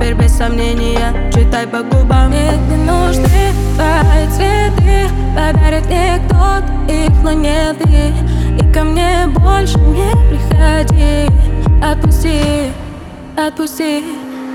теперь без сомнения, читай по губам. Мне не нужны твои цветы, подарит мне кто-то их, но не ты. И ко мне больше не приходи. Отпусти, отпусти.